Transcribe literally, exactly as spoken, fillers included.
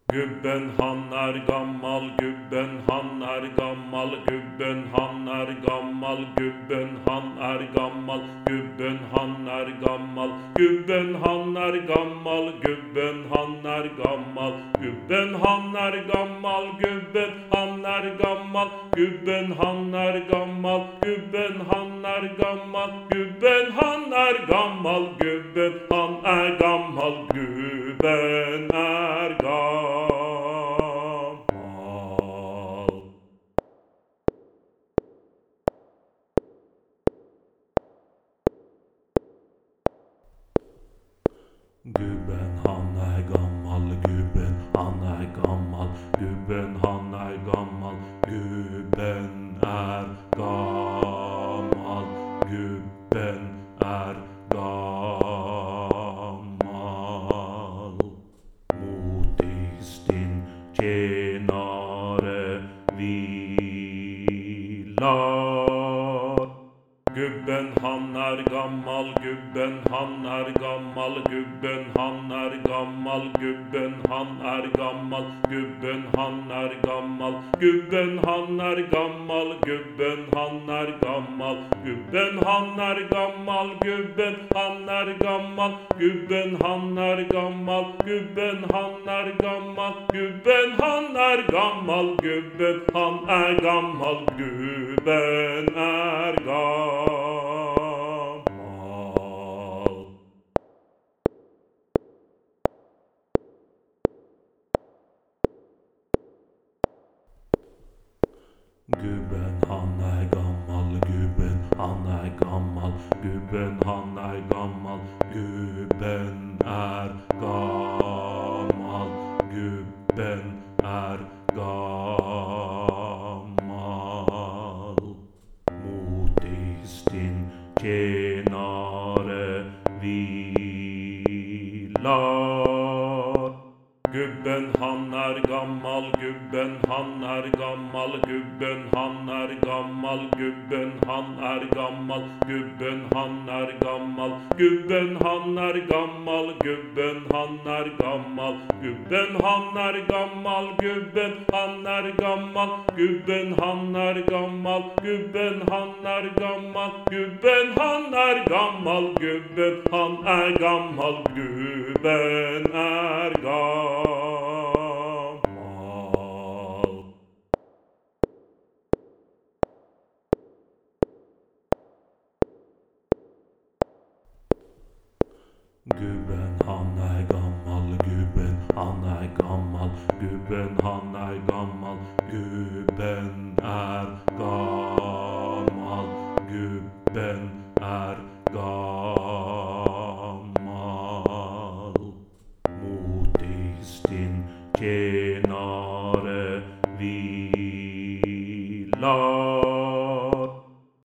Gubben han er gammal, gubben han er gammal, gubben han er gammal, gubben han er gammal, gubben han er gammal, gubben han er gammal, gubben han er gammal, gubben han er gammal, gubben han er gammal, gubben han er gammal, gubben han er gammal, gubben han er gammal, gubben han er gammal, gubben er gammal. Gubben han er gammal, gubben han er gammal, gubben han er gammal, gubben er gammal, gubben er gammal. Motis din tjenare hvilar. Gubben han er gammal, gubben han er gammal, gubben han er gammal, gubben han er gammal, gubben han er gammal, gubben han er gammal, gubben han er gammal, gubben han er gammal, gubben han er gammal, gubben han er gammal, gubben han er gammal, gubben han er gammal, gubben han er gammal, gubben er gammal. Gubben han er gammal, gubben han er gammal, gubben han er gammal, gubben er gammal, gubben er gammal. Motis din tjenare hvilar. Gubben han er gammal, gubben han er gammal, gubben han er gammal, gubben han er gammal, gubben han er gammal, gubben han er gammal, gubben han er gammal, gubben han er gammal, gubben han er gammal, gubben han er gammal, gubben han er gammal, gubben han er gammal, gubben han er gammal, gubben er gammal. Gubben han er gammal, gubben han er gammal, gubben han er gammal, gubben er gammal, gubben er gammal. Motis din tjenare hvilar.